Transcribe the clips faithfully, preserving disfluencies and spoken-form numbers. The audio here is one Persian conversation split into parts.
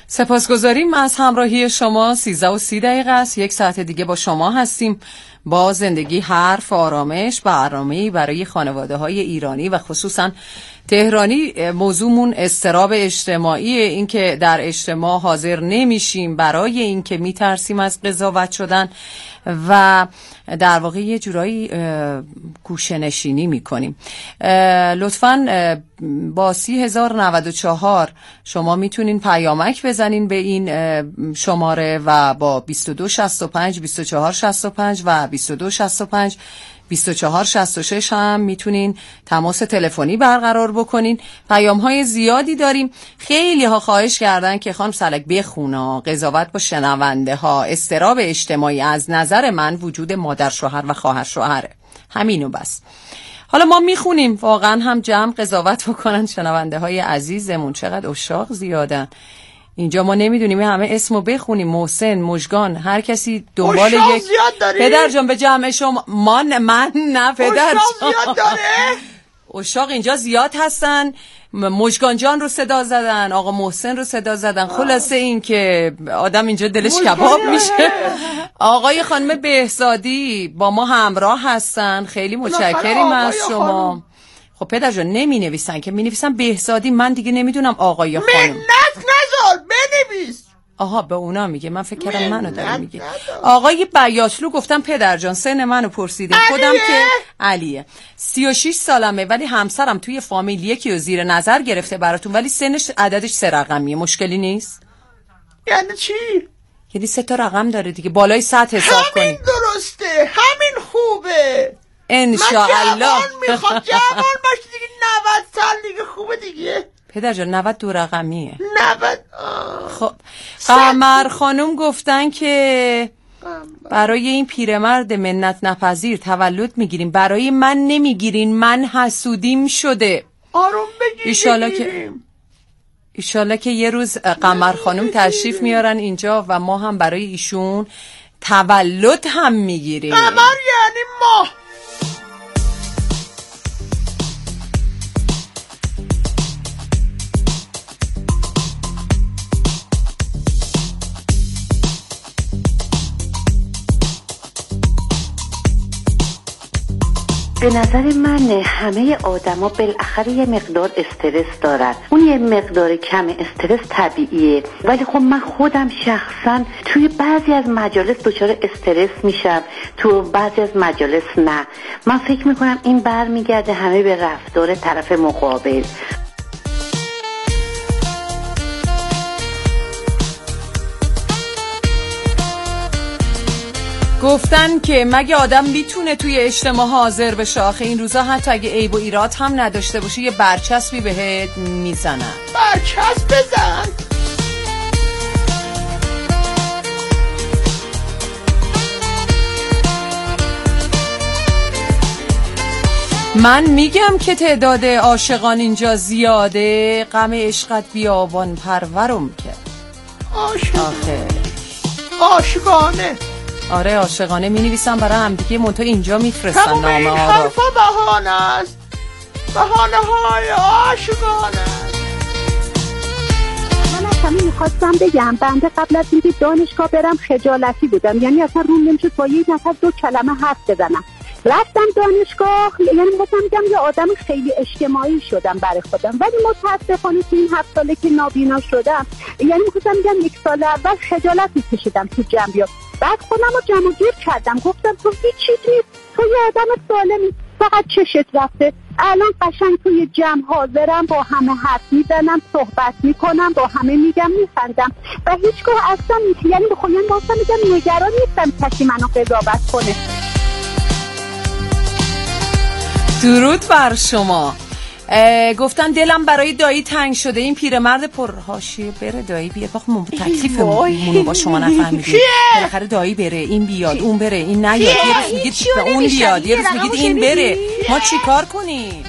سپاسگزاریم از همراهی شما. سیزده و سی دقیقه است. یک ساعت دیگه با شما هستیم با زندگی حرف آرامش، برنامه‌ای برای خانواده‌های ایرانی و خصوصا تهرانی. موضوعمون اضطراب اجتماعی، این که در اجتماع حاضر نمیشیم برای این که میترسیم از قضاوت شدن و در واقع یه جورایی گوشه‌نشینی میکنیم. لطفاً با سی هزار و نود و چهار شما میتونین پیامک بزنین به این شماره و با بیست و دو شصت و پنج بیست و چهار شصت و پنج و بیست و دو شصت و پنج بیست و چهار شصت و شش هم میتونین تماس تلفنی برقرار بکنین. پیام های زیادی داریم. خیلی ها خواهش کردن که خانم سلک بخونا قضاوت با شنونده ها. اضطراب اجتماعی از نظر من وجود مادر شوهر و خواهر شوهره، همینو بس. حالا ما میخونیم واقعا هم جمع قضاوت بکنن شنونده های عزیزمون. چقدر عشاق زیادن اینجا، ما نمیدونیم همه اسمو بخونیم. محسن، مژگان، هر کسی دنبال یک پدر جان به جمع شما. من من نه پدر جان زیاد داره. عشاق اینجا زیاد هستن. مژگان جان رو صدا زدن، آقا محسن رو صدا زدن. خلاصه این که آدم اینجا دلش کباب میشه. آقای خانم بهزادی با ما همراه هستن، خیلی متشکریم از شما. خب پدر جان نمی نویسن که می نویسن بهزادی، من دیگه نمیدونم آقای خانم. منت نذار بنویس. آها به اونا میگه، من فکر کردم منو داره میگه. آقای بیاشلو گفتم پدر جان سن منو پرسیدین، خودم که علیه، سی و شش سالمه ولی همسرم توی فامیل یکی رو زیر نظر گرفته براتون ولی سنش عددش سه رقمیه. مشکلی نیست؟ یعنی چی؟ یعنی سه تا رقم داره دیگه، بالای صد حساب کنی. همین درسته، همین خوبه. انشاءالله. من جوان میخوام جوان باشی دیگه، نود سال دیگه خوبه دیگه. پدر جان نود دو رقمیه. نود. خب قمر خانم گفتن که برای این پیرمرد منت نپذیر تولد میگیریم، برای من نمیگیرین، من حسودیم شده. آروم بگیر. ایشالا که ایشالا که یه روز قمر خانم تشریف میارن اینجا و ما هم برای ایشون تولد هم میگیریم. قمر یعنی ما. به نظر من همه آدما بالاخره یه مقدار استرس دارن. اون یه مقدار کم استرس طبیعیه، ولی خب من خودم شخصا توی بعضی از مجالس دچار استرس میشم، تو بعضی از مجالس نه. من فکر میکنم این برمیگرده همه به رفتار طرف مقابل. گفتن که مگه آدم میتونه توی اجتماع حاضر بشه؟ آخه این روزا حتی اگه عیب و ایراد هم نداشته باشه یه برچسبی بهت میزنن. برچسب بزن. من میگم که تعداد عاشقان اینجا زیاده، غم عشقت بیابان پرورم که عاشق. آخه عاشقانه. آره عاشقانه می نویسن برای همدیگه، منتها اینجا میفرستن نامه ها. این حرفا بهانه است، بهانه های عاشقانه. من اصلا میخواستم بگم بنده قبل از اینکه دانشگاه برم خجالتی بودم، یعنی اصلا روم نمیشد با یک نفر دو کلمه حرف بزنم. رفتم دانشگاه، یعنی مثلا میگم یه آدم خیلی اجتماعی شدم برای خودم، ولی متاسفانه تو این هفت ساله که نابینا شدم، یعنی میخواستم میگم یک سال اول خجالت میکشیدم تو جمعیت. بعد خودم رو جمع گیر کردم، گفتم تو هیچی نیست، تو یه آدم سالمی، فقط چشت رفته. الان قشنگ توی جمع حاضرم، با همه حرف میزنم، صحبت میکنم، با همه میگم، میخندم و هیچگاه اصلا نیست. یعنی به خودم واسه میگم نگران نیستم کسی منو قضاوت کنه. درود بر شما. گفتن دلم برای دایی تنگ شده، این پیرمرد پرحاشیه بره دایی بیاد. بخ ما تکلیفمون با شما نفهمیدیم. بالاخره دایی بره، این بیاد، اون بره، این نیاد. یه روز میگید اون بیاد، یه روز میگید این بره. ما چیکار کنیم؟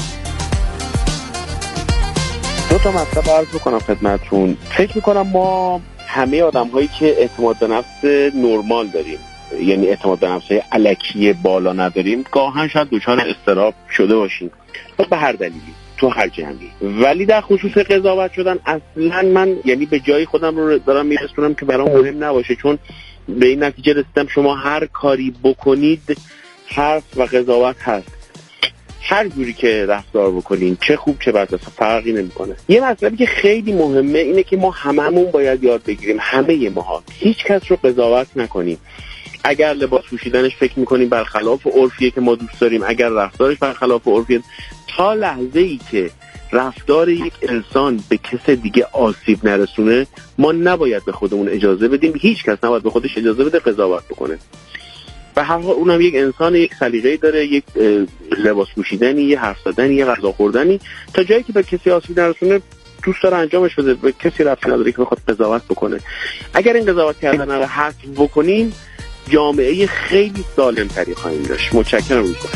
دو تا مطلب عرض بکنم خدمتتون. فکر میکنم ما همه آدم‌هایی که اعتماد به نفس نرمال داریم، یعنی اعتماد به نفس الکی بالا نداریم، گاهن شاید دچار اضطراب شده باشیم. به هر دلیلی تو هر جمعی. ولی در خصوص قضاوت شدن اصلا من یعنی به جای خودم رو دارم میرسونم که برام مهم نباشه، چون به این نتیجه رسیدم شما هر کاری بکنید حرف و قضاوت هست. هر جوری که رفتار بکنین، چه خوب چه بد، اصلا فرقی نمیکنه. یه مسئله که خیلی مهمه اینه که ما هممون باید یاد بگیریم، همه ماها، هیچ کس رو قضاوت نکنیم. اگر لباس پوشیدنش فکر میکنیم برخلاف عرفیه که ما دوست داریم، اگر رفتارش برخلاف عرفیه، تا لحظه ای که رفتار یک انسان به کس دیگه آسیب نرسونه ما نباید به خودمون اجازه بدیم، هیچ کس نباید به خودش اجازه بده قضاوت بکنه. و هر حال اونم یک انسان، یک سلیقه‌ای داره، یک لباس پوشیدنی، یه حرف زدنی، یه غذا خوردنی، تا جایی که به کسی آسیب نرسونه دوست داره انجامش بده، به کسی ربطی نداره که بخواد قضاوت بکنه. اگر این قضاوت کردن رو حذف بکنیم جامعه خیلی سالم تری خواهیم داشت. متشکرم. روز بخیر.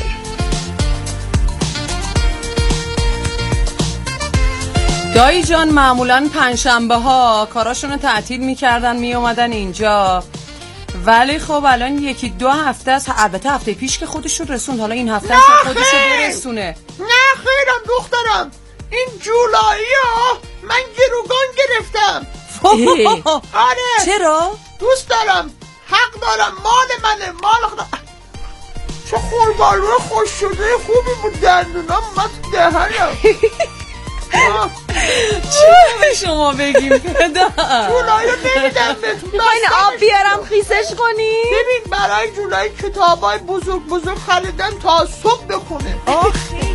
دایی جان معمولاً پنجشنبه ها کاراشون رو تعطیل میکردن میومدن اینجا، ولی خب الان یکی دو هفته است، البته هفته پیش که خودش رو رسوند، حالا این هفته است خودش رو برسونه. نه خیرم دخترم، این جولایی ها من گروگان گرفتم. آره چرا؟ دوست دارم، حق دارم، مال منه، مال خدا. چه خوربالوه خوش شده خوبی بود، دندونم من تو دهنم. چی به شما بگیم پدر؟ جولایی نمیدم بهتون، میخواین آب بیارم خیسش کنی؟ ببین برای جولایی کتابای بزرگ بزرگ خریدم تا صبح بخونه. آه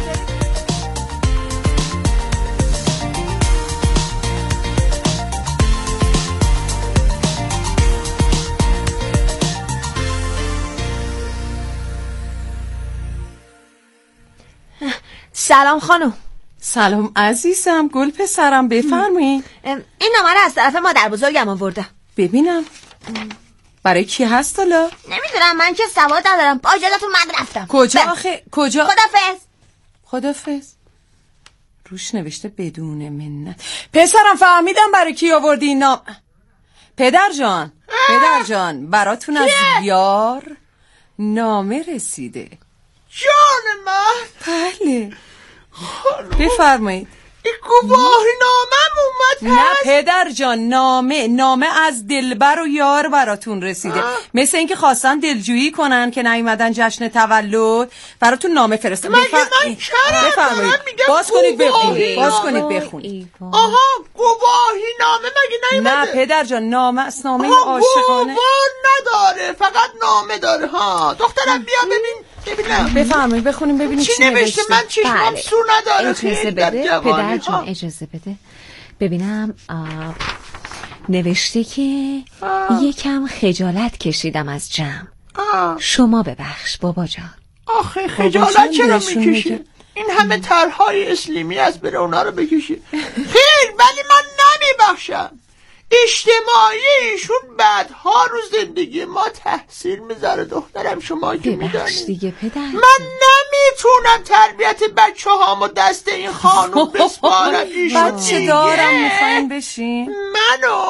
سلام خانم. سلام عزیزم، گل پسرم، بفرمایید. این نامه رو از طرف مادر بزرگم آوردم. ببینم برای کی هست حالا؟ نمیدونم، من که سواد ندارم، با اجازهتون من رفتم. کجا آخه؟ کجا؟ خدافظ. خدافظ. روش نوشته بدون منت. پسرم فهمیدم برای کی آوردی این نام. پدر جان، پدر جان، براتون از یار نامه رسیده. جان من؟ بله بفرمایید. این گواهی نامم اومد. نه پدر جان، نامه نامه از دلبر و یار براتون رسیده. آه. مثل اینکه خواستن دلجویی کنن که نیومدن جشن تولد، براتون نامه فرستن. مگه من چرا بفرمایید باز کنید بخونید، باز کنید بخونید. آها گواهی نامه مگه نیومده؟ نه پدر جان، نامه است، نامه عاشقانه. نداره، فقط نامه داره. ها دخترم بیا ببین ببینم. بفرمایید بخونیم ببینیم چی نوشته. من چشمم بله. سو نداره. اجازه بده پدر جان، اجازه بده ببینم. آه. نوشته که آه. یکم خجالت کشیدم از جمع. آه. شما ببخش بابا جان. آخه خجالت چرا میکشی؟ این همه طرحهای اسلیمی از بره اونا رو بکشی. خیر ولی من نمیبخشم. اجتماعی ایشون بعدها رو زندگی ما تاثیر میذاره دخترم، شما که میدونید. دیگه پدر من نمیتونم تربیت بچه هامو دست این خانوم بسپارم. بچه دارم میخواین بشین؟ منو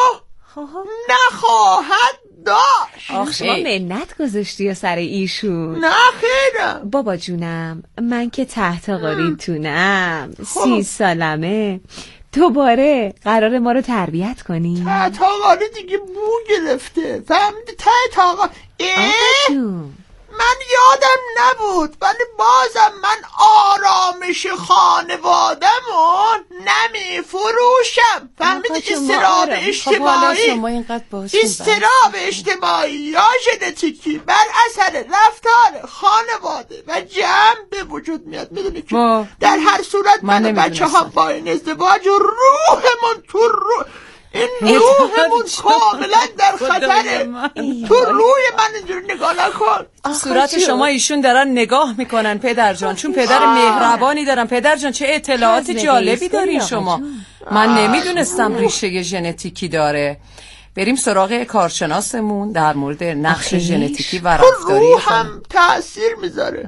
نخواهد داشت. آخ شما منت گذاشتی سر ایشون. نه خیرم بابا جونم، من که تحت قاریتونم، سی سالمه، دوباره قرار ما رو تربیت کنی؟ ته تاقاری دیگه بو گرفته، فهمیده؟ ته تاقاری من یادم نبود، ولی بازم من آرامش خانوادمون نمی فروشم. فهمیده؟ استراب اجتماعی استراب اجتماعی یا ژنتیکی بر اثر رفتار خانواده و جمع به وجود میاد. میدونی که در هر صورت من بچه ها با این ازدواج روحمون تو روح این روحمون کاملا در خطره. تو روی من اینجور نگاه نکن. صورت شما ایشون دارن نگاه میکنن پدر جان، چون پدر مهربانی دارن. پدر جان چه اطلاعات جالبی دارین شما، من نمیدونستم ریشه ژنتیکی داره. بریم سراغ کارشناسمون در مورد نقش ژنتیکی و رفتاری. روح هم تأثیر میذاره.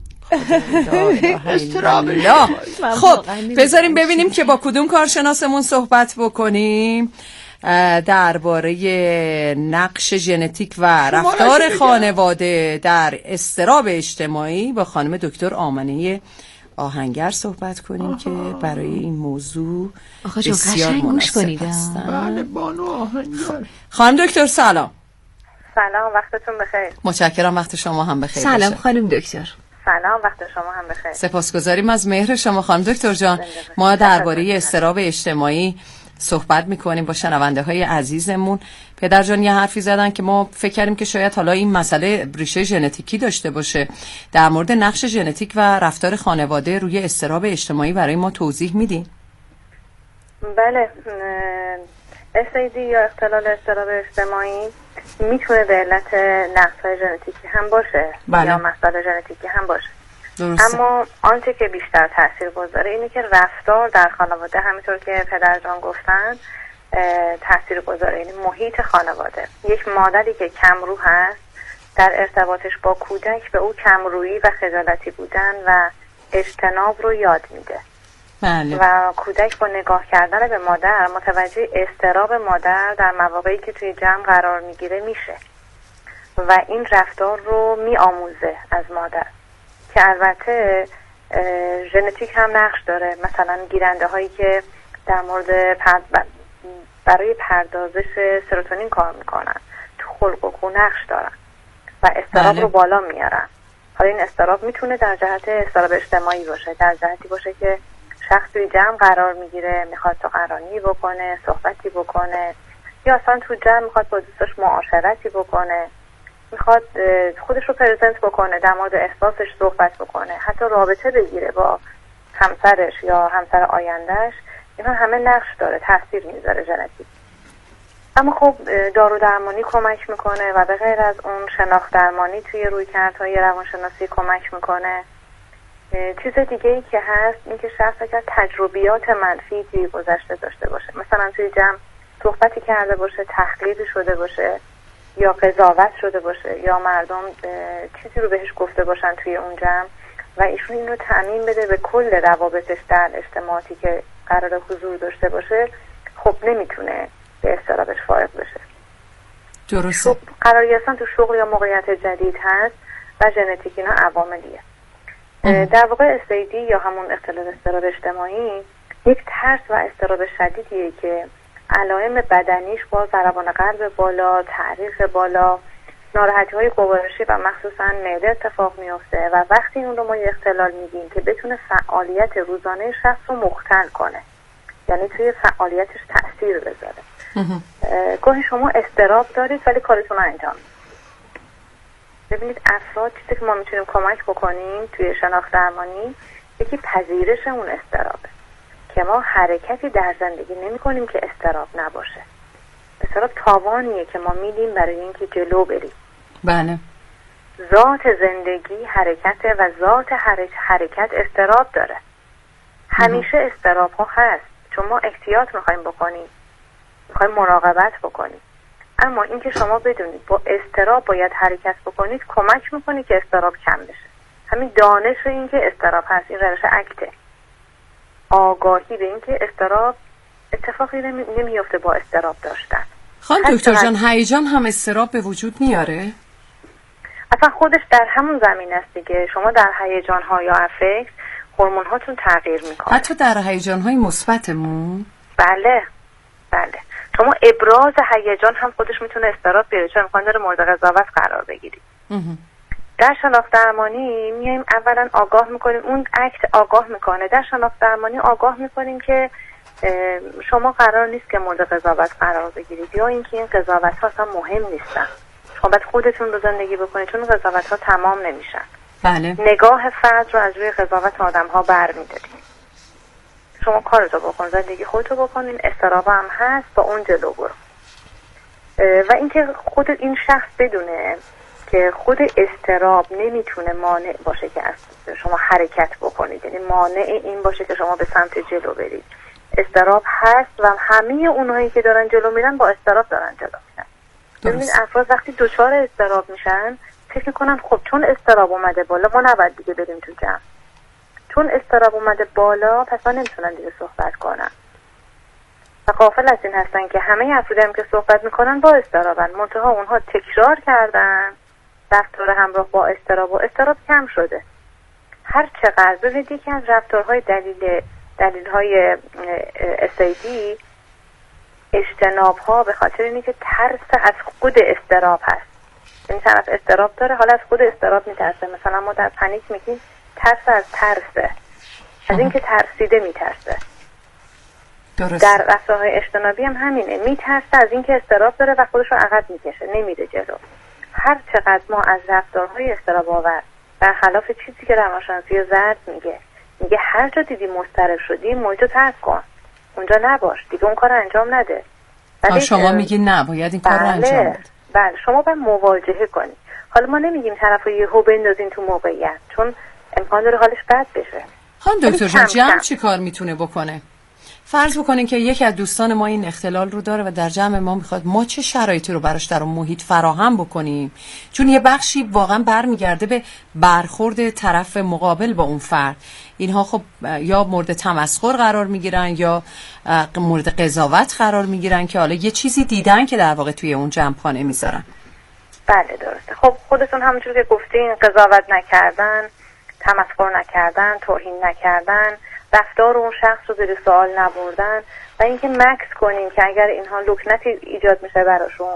خب بذاریم ببینیم که با کدوم کارشناسمون صحبت بکنیم درباره نقش ژنتیک و رفتار خانواده در اضطراب اجتماعی. با خانم دکتر آمنه آهنگر صحبت کنیم آها. که برای این موضوع آقا جون قشنگ گوش کنید. بله بانو آهنگر. خانم دکتر سلام. سلام، وقتتون بخیر. متشکرم، وقت شما هم بخیر. سلام خانم دکتر. سلام، وقت شما هم بخیر. سپاسگزاریم از مهر شما خانم دکتر جان. ما درباره اضطراب اجتماعی صحبت میکنیم با شنونده های عزیزمون. پدر جان یه حرفی زدن که ما فکر کردیم که شاید حالا این مسئله ریشه ژنتیکی داشته باشه. در مورد نقش ژنتیک و رفتار خانواده روی اضطراب اجتماعی برای ما توضیح میدین؟ بله، اس ای دی یا اختلال اضطراب اجتماعی میتونه به علت نقص‌های ژنتیکی هم باشه بله. یا مسائل ژنتیکی هم باشه. درسته. اما آنچه که بیشتر تاثیر گذاره اینه که رفتار در خانواده، همینطور که پدر جان گفتن، تاثیر گذاره. یعنی محیط خانواده، یک مادری که کم رو هست در ارتباطش با کودک به او کم رویی و خجالتی بودن و اجتناب رو یاد میده. بله. و کودک با نگاه کردن به مادر متوجه اضطراب مادر در مواقعی که توی جمع قرار میگیره میشه و این رفتار رو میآموزه از مادر، که البته ژنتیک هم نقش داره. مثلا گیرنده هایی که در مورد پرد برای پردازش سروتونین کار میکنن تو خلق و خو نقش دارن و اضطراب بله. رو بالا میارن. حالا این اضطراب میتونه در جهت اضطراب اجتماعی باشه، در جهتی باشه که شخص توی جمع قرار میگیره، میخواد سخنرانی بکنه، صحبتی بکنه، یا اصلا تو جمع میخواد با دوستاش معاشرتی بکنه، میخواد خودش رو پرزنت بکنه، در مورد احساسش صحبت بکنه، حتی رابطه بگیره با همسرش یا همسر آیندهش. اینا همه نقش داره، تاثیر میذاره ژنتیک. اما خب دارو درمانی کمک میکنه و به غیر از اون شناخت درمانی توی رویکردهای روانشناسی کمک میکنه. چیز دیگه ای که هست این که شخص اگر تجربیات منفی توی گذشته داشته باشه، مثلا توی جمع صحبتی کرده باشه، تحقیری شده باشه یا قضاوت شده باشه یا مردم چیزی رو بهش گفته باشن توی اون جمع و ایشون این رو تعمیم بده به کل روابطش در اجتماعاتی که قرار حضور داشته باشه، خب نمیتونه به اضطرابش فارغ بشه. درسته. قراری اصلا تو شغل یا موقعیت جدید هست و ژنتیک اینا عواملیه. در واقع اس ای دی یا همون اختلال اضطراب اجتماعی یک ترس و اضطراب شدیدیه که علائم بدنیش با ضربان قلب بالا، تعریق بالا، ناراحتی‌های گوارشی و مخصوصا معده اتفاق میفته و وقتی اون رو ما یه اختلال میگیم که بتونه فعالیت روزانه شخص رو مختل کنه، یعنی توی فعالیتش تأثیر بذاره. گاهی شما اضطراب دارید ولی کارتون رو انجام میدید. ببینید افراد چیزی که ما میتونیم کمک بکنیم توی شناخت درمانی، یکی پذیرش اون اضطرابه که ما حرکتی در زندگی نمی کنیم که اضطراب نباشه. اضطراب تاوانیه که ما میدیم برای اینکه جلو بریم. بله. ذات زندگی حرکته و ذات حرکت اضطراب داره. همیشه اضطراب ها هست چون ما احتیاط میخوایم بکنیم، میخوایم مراقبت بکنیم. اما اینکه شما بدونید با اضطراب باید حرکت بکنید کمک میکنه که اضطراب کم بشه. همین دانش این که اضطراب هست، این روش اکته. آگاهی به این که اضطراب اتفاقی نمیفته با اضطراب داشتن. خانم دکتر جان، هیجان هم اضطراب به وجود میاره؟ اصلا خودش در همون زمین است دیگه. شما در هیجان ها یا افکت هورمون هاتون تغییر میکنه. حتی در هیجان های مثبتمون؟ بله بله. شما ابراز هیجان هم خودش میتونه اضطراب بیاره، چون امکان داره مورد قضاوت قرار بگیرید. در شناخت درمانی میایم اولا آگاه میکنیم، اون اکت آگاه میکنه. در شناخت درمانی آگاه میکنیم که شما قرار نیست که مورد قضاوت قرار بگیرید یا اینکه این قضاوت ها اصلا مهم نیستن. شما باید خودتون رو زندگی بکنید چون قضاوت ها تمام نمیشن. بله. نگاه فرد رو از روی قضاوت آدم ها برمی‌داریم. شما کارتو بکن، زندگی خودتو بکنین، استراب هم هست، با اون جلو برو. و اینکه خود این شخص بدونه که خود استراب نمیتونه مانع باشه که از شما حرکت بکنید، یعنی مانع این باشه که شما به سمت جلو برید. استراب هست و همه اونهایی که دارن جلو میرن با استراب دارن جلو میرن. ببینید افراد وقتی دچار استراب میشن فکر میکنن خب چون استراب اومده بالا ما نباید دیگه بریم تو جمع، چون استراب اومده بالا پس من نمیتونن دیگه صحبت کنن و غافل از این هستن که همه افرادی هم که صحبت میکنن با استرابن، منتها اونها تکرار کردن رفتار همراه با استراب و استراب کم شده. هر چقدر ببینید یکی از رفتارهای دلیل دلیل‌های اس ای دی اجتناب ها به خاطر اینه که ترس از خود اضطراب هست. این طرف اضطراب داره، حالا از خود اضطراب میترسه. مثلا ما در پنیک میگیم ترس از ترسه، از اینکه ترسیده میترسه. درست. در رفتارهای اجتنابی هم همینه، میترسه از اینکه اضطراب داره و خودش رو عقب میکشه، نمیره جلو. هر چقدر ما از رفتارهای اضطراب آور برخلاف چیزی که روانشناسی زرد میگه، میگه هر جا دیدی مضطرب شدی موضوع ترک کن، اونجا نباش، دیگه اون کار انجام نده. ولی شما میگی نه باید این کار رو انجام بده. بله شما باید مواجهه کنی. حالا ما نمیگیم طرفو یهو بندازین تو موقعیت، چون امکان داره حالش بد بشه. خانم دکتر جان جمع چی کار میتونه بکنه؟ فرض بکنین که یکی از دوستان ما این اختلال رو داره و در جمع ما میخواد ما چه شرایطی رو براش در اون محیط فراهم بکنیم، چون یه بخشی واقعا برمیگرده به برخورد طرف مقابل با اون فرد. اینها خب یا مورد تمسخر قرار میگیرن یا مورد قضاوت قرار میگیرن که حالا یه چیزی دیدن که در واقع توی اون جمع‌خانه میذارن. بله درسته. خب خودتون همونجور که گفتین قضاوت نکردن، تمسخر نکردن، توهین نکردن، رفتار اون شخص رو زیر سوال نبردن و اینکه مکس کنیم که اگر اینها لکنتی ایجاد میشه براشون،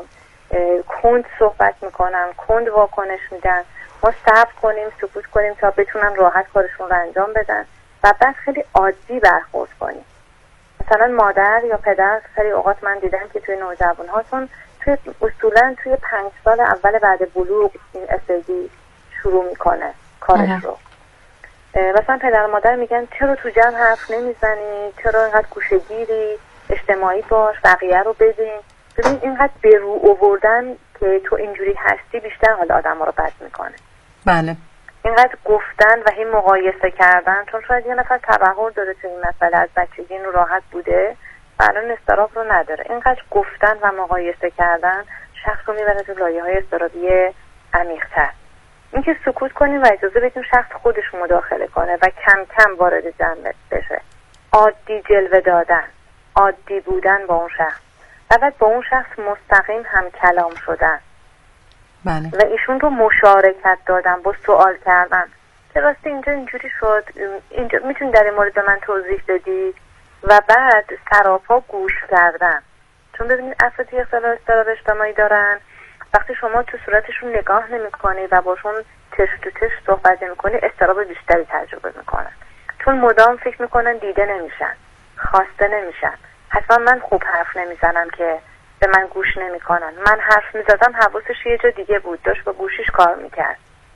کند صحبت میکنن، کند واکنش میدن، ما صبر کنیم، سکوت کنیم تا بتونن راحت کارشون رو انجام بدن و بعد خیلی عادی برخورد کنیم. مثلا مادر یا پدر خیلی اوقات من دیدم که توی نوجوان هاتون توی اصولا توی پنج سال اول بعد بلوغ این استدی شروع میکنه کارش رو. مثلا پدر و مادر میگن چرا تو جمع حرف نمیزنی، چرا اینقدر گوشه‌گیری، اجتماعی باش، بقیه رو ببین. ببین اینقدر به رو آوردن که تو اینجوری هستی بیشتر حال آدم ها رو بد میکنه. بله. اینقدر گفتن و این مقایسه کردن، چون شاید یه نفر تبحر داره تو این مسئله، از بچگی اینو راحت بوده و الان استراب رو نداره. اینقدر گفتن و مقایسه کردن شخص رو میبره تو لایه‌های استرابی عمیق‌تر. اینکه سکوت کنیم و اجازه بدیم شخص خودش مداخله کنه و کم کم وارد جمع بشه. عادی جلوه دادن، عادی بودن با اون شخص و بعد با اون شخص مستقیم هم کلام شدن. بله. و ایشون رو مشارکت دادن با سوال کردن که راستی اینجا اینجوری شد، اینجا میتونی در این مورد به من توضیح بدی؟ و بعد سراپا گوش کردن. چون ببینید افرادی اختلال اضطراب اجتماعی دارن، وقتی شما تو صورتشون نگاه نمی‌کنی و باشون چش تو چش صحبت نمی‌کنی اضطراب بیشتری تجربه میکنن، چون مدام فکر میکنن دیده نمیشن، خواسته نمیشن. حتما من خوب حرف نمیزنم که به من گوش نمیکنن. من حرف میزدم حواسش یه جا دیگه بود، داشت با گوشیش کار میکرد.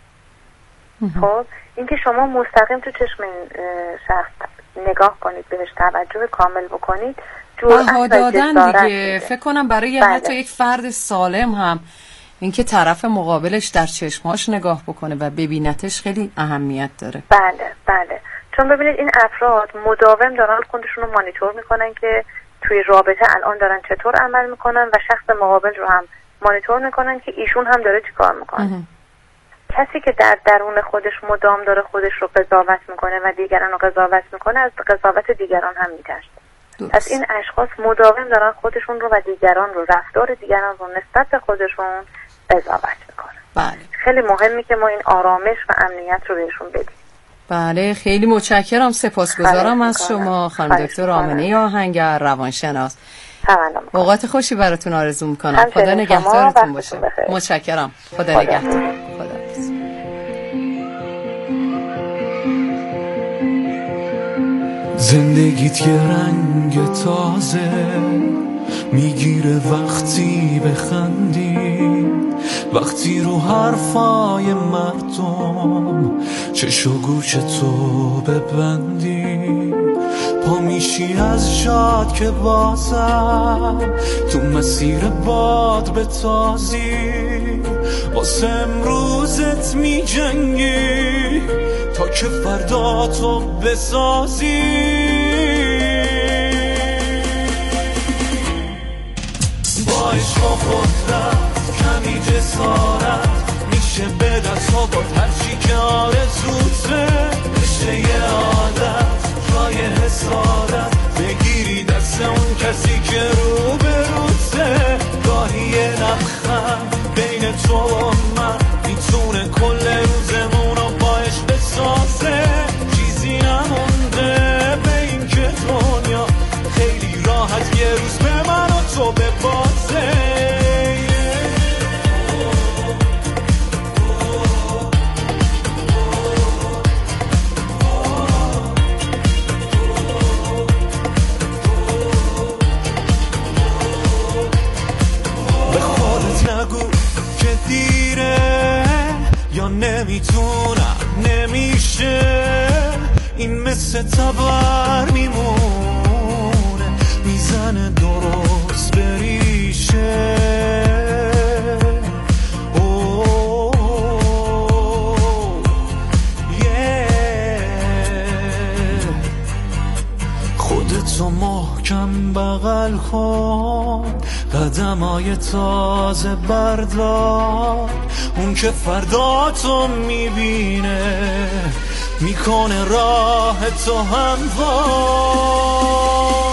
خب اینکه شما مستقیم تو چشم این شخص نگاه کنید، بهش توجه کامل بکنید، بها دادن دیگه. فکر کنم برای بله. حتی یک فرد سالم هم اینکه طرف مقابلش در چشماش نگاه بکنه و ببینتش خیلی اهمیت داره. بله بله. چون ببینید این افراد مداوم دارن خودشون رو مانیتور میکنن که توی رابطه الان دارن چطور عمل میکنن و شخص مقابل رو هم مانیتور میکنن که ایشون هم داره چیکار میکنه. کسی که در درون خودش مدام داره خودش رو قضاوت میکنه و دیگران رو قضاوت میکنه از قضاوت دیگران هم میترسه. پس این اشخاص مداوم دارن خودشون رو و دیگران رو، رفتار دیگران رو نسبت به خودشون قضاوت میکنن. بله. خیلی مهمه که ما این آرامش و امنیت رو بهشون بدیم. بله خیلی متشکرم، سپاسگزارم از شما خانم دکتر آمنه آهنگر، روانشناس. اوقات خوشی براتون آرزو میکنم. خدا نگهدارتون باشه. متشکرم. خدا نگهدار. خدا. زندگیت یه رنگ تازه میگیره وقتی بخندی، وقتی رو حرفای مردم چش و گوش تو ببندی، پا میشی از جاد که بازم تو مسیر باد بتازی، واسه امروزت میجنگی تا که فردا تو بسازی. با عشق و قدرت کمی جسارت میشه به دست آورد هرچی که آرزوته، بشه یه عادت جای حسادت، بگیری دست اون کسی که رو به روته. گاهی یه لبخند بین تو و من میتونه کل روزمون رو باش بسازه. یا نمیتونم نمیشه، این مثل تبر میمونه، میزنه درست بریشه. خودتو محکم بغل کن، قدمای تازه بردار، اون که فرداتو میبینه میکنه راه تو هموار.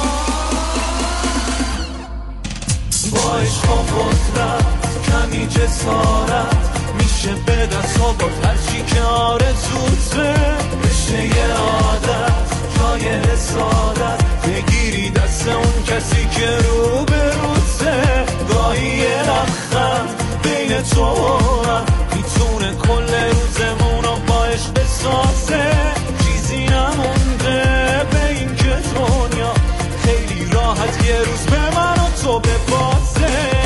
با عشق و قدرت کمی جسارت میشه به دست آورد هرچی که آرزوته، بشه یه عادت جای حسادت، بگیری دست اون کسی که رو به روته. گاهی یه لبخند بین تو و من میتونه کل روزمون رو با عشق بسازه. چیزی نمونده به این که دنیا خیلی راحت یه روز به من و تو ببازه.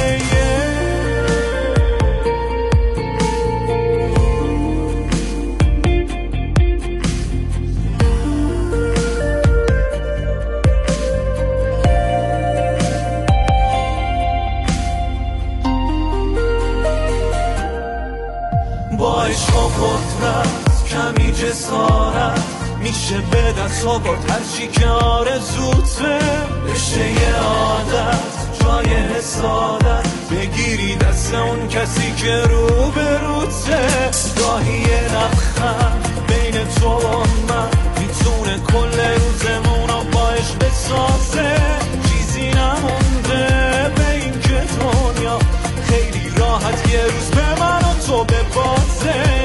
با عشق و قدرت کمی جسارت میشه به دست آورد هرچی که آرزوته، بشه یه عادت جای حسادت، بگیری دست اون کسی که رو به روته. گاهی یه لبخند بین تو و من میتونه کل روزمون رو با عشق بسازه. چیزی نمونده به این که دنیا خیلی راحت یه روز به من و تو ببازه.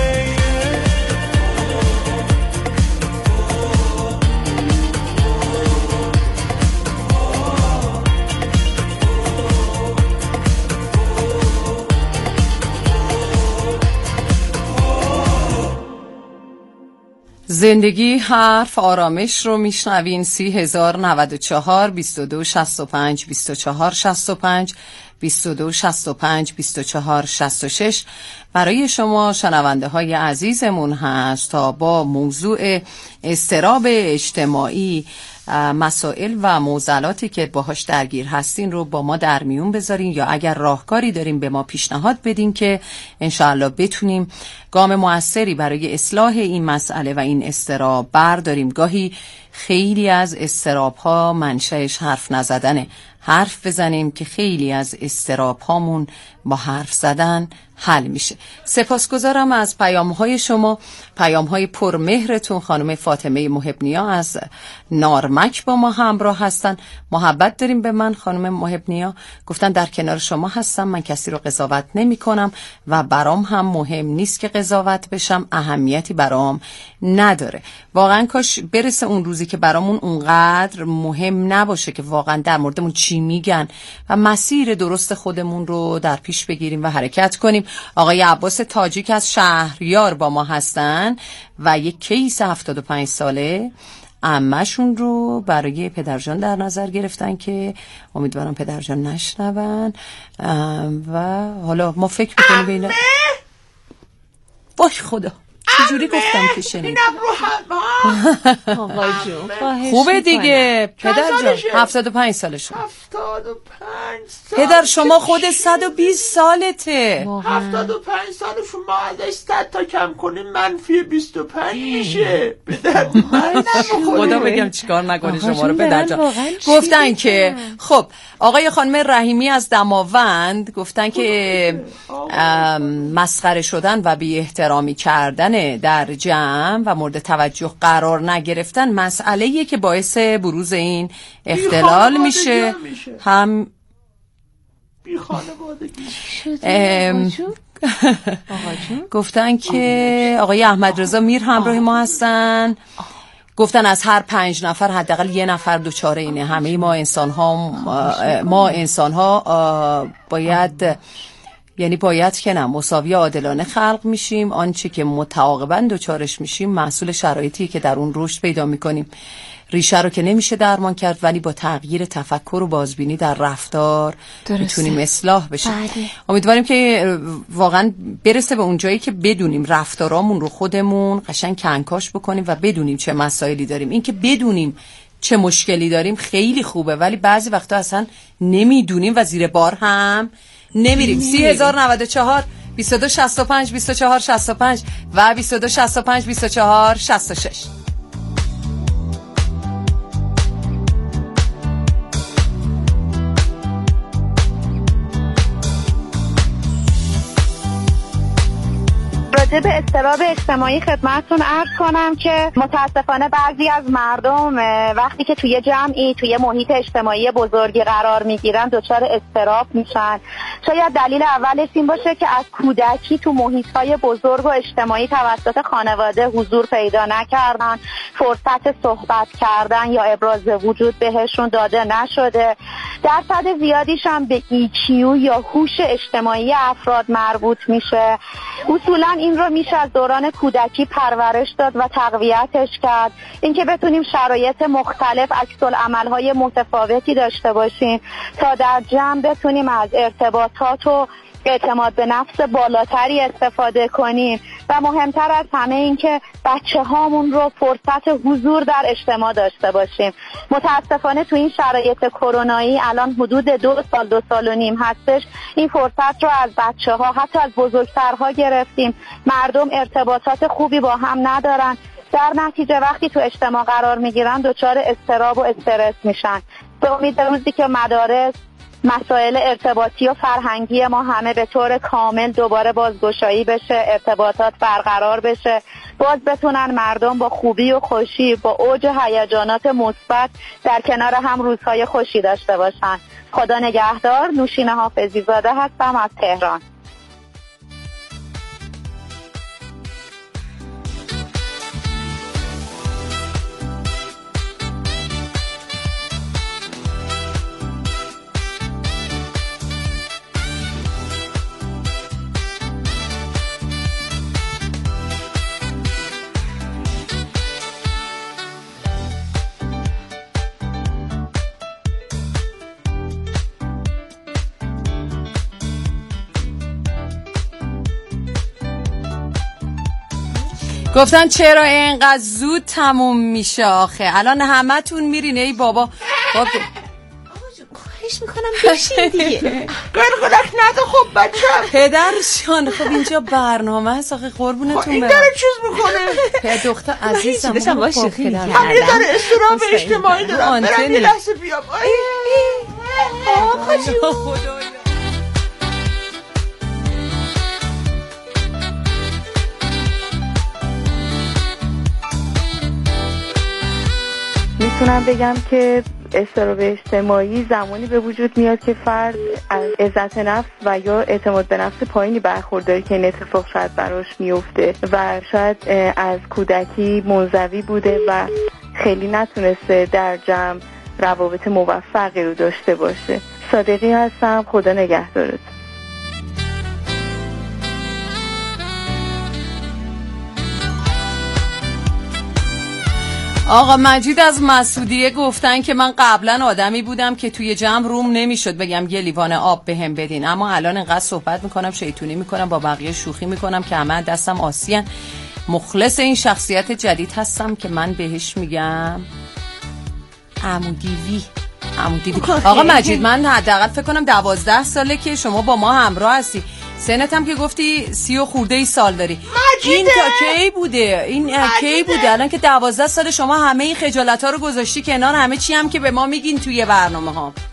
زندگی حرف آرامش رو میشنوین. سی هزار نود و چهار بیست و دو شصت و پنج بیست و چهار شصت و پنج بیست و دو شصت و پنج بیست و چهار شصت و شش برای شما شنونده های عزیزمون هست تا با موضوع اضطراب اجتماعی، مسائل و معضلاتی که باهاش درگیر هستین رو با ما در میون بذارین، یا اگر راهکاری داریم به ما پیشنهاد بدین که انشاءالله بتونیم گام موثری برای اصلاح این مسئله و این اضطراب برداریم. گاهی خیلی از اضطراب ها منشأش حرف نزدنه. حرف بزنیم که خیلی از اضطراب هامون با حرف زدن حل میشه. سپاسگزارم از پیام های شما، پیام های پرمهرتون. خانم فاطمه محبنیا از نارمک با ما همراه هستن. محبت داریم به من خانم محبنیا، گفتن در کنار شما هستم، من کسی رو قضاوت نمی کنم و برام هم مهم نیست که قضاوت بشم، اهمیتی برام نداره. واقعا کاش برسه اون روزی که برامون اونقدر مهم نباشه که واقعا در موردمون چی میگن و مسیر درست خودمون رو در پیش بگیریم و حرکت کنیم. آقای عباس تاجیک از شهریار با ما هستن و یک کیس هفتاد و پنج ساله عمه‌شون رو برای پدرجان در نظر گرفتن که امیدوارم پدرجان نشنون و حالا ما فکر میکنیم به اینا. وای خدا چجوری گفتم که شنید؟ اینم رو هم آقا جون خوبه دیگه پدر جان. هفتاد و پنج سالشون. هفتاد و پنج سال. پدر شما خود صد و بیست سالته. هفتاد و پنج سالشون ما ازش صد تا کم کنیم منفی بیست و پنج میشه. پدر من خدا بگم چیکار نکنه شما رو پدر جان. گفتن که خب آقای خانم رحیمی از دماوند گفتن که مسخره شدن و بی احترامی کردن در جمع و مورد توجه قرار نگرفتن مسئله‌ایه که باعث بروز این اختلال میشه. هم بی خانوادگی گفتن که آقای احمد رضا میر همراه ما هستن. گفتن از هر پنج نفر حداقل یه نفر دوچاره اینه. همه ما انسان ها ما انسان ها باید یعنی باید که نه، مساوی عادلانه خلق میشیم. آنچه که متعاقباً دوچارش میشیم محصول شرایطی که در اون رشد پیدا میکنیم. ریشه رو که نمیشه درمان کرد، ولی با تغییر تفکر و بازبینی در رفتار درسته. میتونیم اصلاح بشیم. بله. امیدواریم که واقعا برسه به اون جایی که بدونیم رفتارامون رو خودمون قشنگ کنکاش بکنیم و بدونیم چه مسائلی داریم. این که بدونیم چه مشکلی داریم خیلی خوبه، ولی بعضی وقتا اصلا نمیدونیم و زیر بار هم نمیریم. سی هزار نود و چهار بیست و دو شصت و پنج بیست و چهار شصت و پنج و بیست و دو شصت و پنج بیست و چهار شصت و شش. راجع به اضطراب اجتماعی خدمتتون عرض کنم که متاسفانه بعضی از مردم وقتی که توی جمعی توی محیط اجتماعی بزرگی قرار میگیرن دچار اضطراب میشن. شاید دلیل اولش این باشه که از کودکی تو محیط‌های بزرگ و اجتماعی توسط خانواده حضور پیدا نکردن، فرصت صحبت کردن یا ابراز وجود بهشون داده نشده. درصد زیادیش هم به ای کیو یا هوش اجتماعی افراد مربوط میشه. اصولا این رو میشه از دوران کودکی پرورش داد و تقویتش کرد. اینکه بتونیم شرایط مختلف عکس‌العمل‌های متفاوتی داشته باشیم تا در جمع بتونیم از ارتباطات و اعتماد به نفس بالاتری استفاده کنیم و مهمتر از همه این که بچه هامون رو فرصت حضور در اجتماع داشته باشیم. متاسفانه تو این شرایط کرونایی الان حدود دو سال دو سال و نیم هستش این فرصت رو از بچه ها حتی از بزرگترها گرفتیم. مردم ارتباطات خوبی با هم ندارن، در نتیجه وقتی تو اجتماع قرار میگیرن دچار اضطراب و استرس میشن. به امید روزی که مدارس مسائل ارتباطی و فرهنگی ما همه به طور کامل دوباره بازگشایی بشه، ارتباطات برقرار بشه، باز بتونن مردم با خوبی و خوشی با اوج هیجانات مثبت در کنار هم روزهای خوشی داشته باشن. خدا نگهدار. نوشین حافظی زاده هستم از تهران. گفتن چرا اینقدر زود تموم میشه آخه؟ الان همه تون میرین ای بابا. بابا خواهش میکنم بشین دیگه. گلگلک نده خب بچم. پدرشان خب اینجا برنامه هست آخه قربونتون برم. این داره چیز میکنه. پدر دختر عزیزم بسم باشه خیلی هم یه داره استراب اجتماعی دارم. برم یه لحظه بیام. آقا جون میتونم بگم که اضطراب اجتماعی زمانی به وجود میاد که فرد از عزت نفس و یا اعتماد به نفس پایینی برخورداره که این اتفاق شاید براش میفته و شاید از کودکی منزوی بوده و خیلی نتونسته در جمع روابط موفقی رو داشته باشه. صادقی هستم. خدا نگهدارت. آقا مجید از مسعودیه گفتن که من قبلا آدمی بودم که توی جمع روم نمیشد بگم یه لیوان آب بهم بدین، اما الان انقدر صحبت میکنم شیطونی میکنم با بقیه شوخی میکنم که همه دستم آسیان. مخلص این شخصیت جدید هستم که من بهش میگم عمودیوی عمودیوی. آقا مجید من حداقل فکر کنم دوازده ساله که شما با ما همراه هستی. سنت هم که گفتی سی و خورده ای سال داری. مجیده. این تا کی بوده؟ این کی بوده؟ الان که دوازده سال شما همه این خجالت ها رو گذاشتی کنار، همه چی هم که به ما میگین توی برنامه ها.